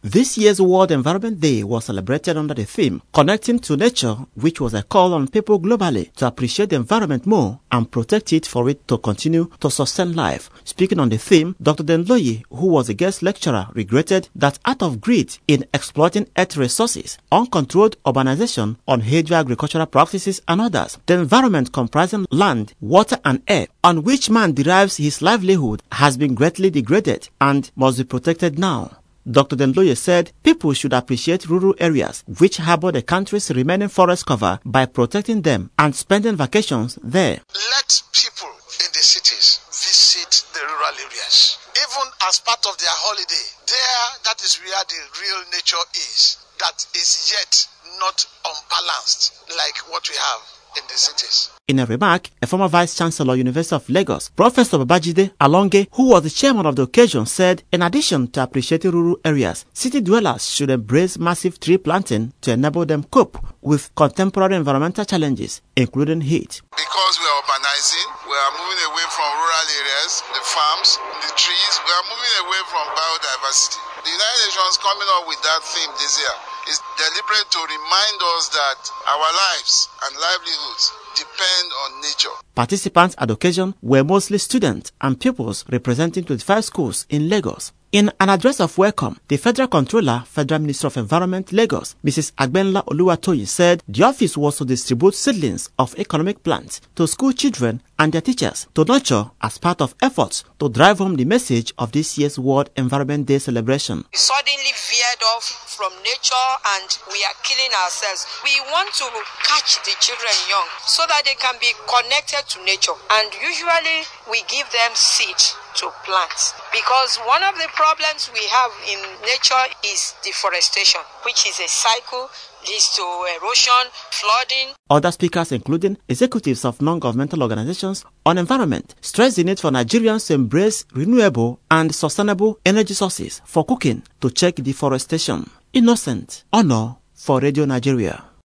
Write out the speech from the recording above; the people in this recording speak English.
This year's World Environment Day was celebrated under the theme Connecting to Nature, which was a call on people globally to appreciate the environment more and protect it for it to continue to sustain life. Speaking on the theme, Dr. Denloye, who was a guest lecturer, regretted that out of greed in exploiting earth resources, uncontrolled urbanization, unhealthy agricultural practices and others, the environment comprising land, water and air, on which man derives his livelihood, has been greatly degraded and must be protected now. Dr. Denloye said people should appreciate rural areas which harbor the country's remaining forest cover by protecting them and spending vacations there. Let people in the cities visit the rural areas, even as part of their holiday. There, that is where the real nature is, that is yet not unbalanced like what we have in the cities. In a remark, a former Vice-Chancellor, University of Lagos, Professor Babajide Alonge, who was the chairman of the occasion, said, in addition to appreciating rural areas, city dwellers should embrace massive tree planting to enable them cope with contemporary environmental challenges, including heat. Because we are urbanizing, we are moving away from rural areas, the farms, the trees, we are moving away from biodiversity. The United Nations coming up with that theme this year is deliberate to remind us that our lives and livelihoods depend on nature. Participants at the occasion were mostly students and pupils representing 25 schools in Lagos. In an address of welcome, the Federal Controller, Federal Minister of Environment, Lagos, Mrs. Agbenla Oluwatoyin, said the office was to distribute seedlings of economic plants to school children and their teachers to nurture as part of efforts to drive home the message of this year's World Environment Day celebration. We suddenly veered off from nature and we are killing ourselves. We want to catch the children young so that they can be connected to nature, and usually we give them seed to plant, because one of the problems we have in nature is deforestation, which is a cycle, leads to erosion, flooding. Other speakers, including executives of non-governmental organizations on environment, stressed the need for Nigerians to embrace renewable and sustainable energy sources for cooking to check deforestation. Innocent Honor for Radio Nigeria.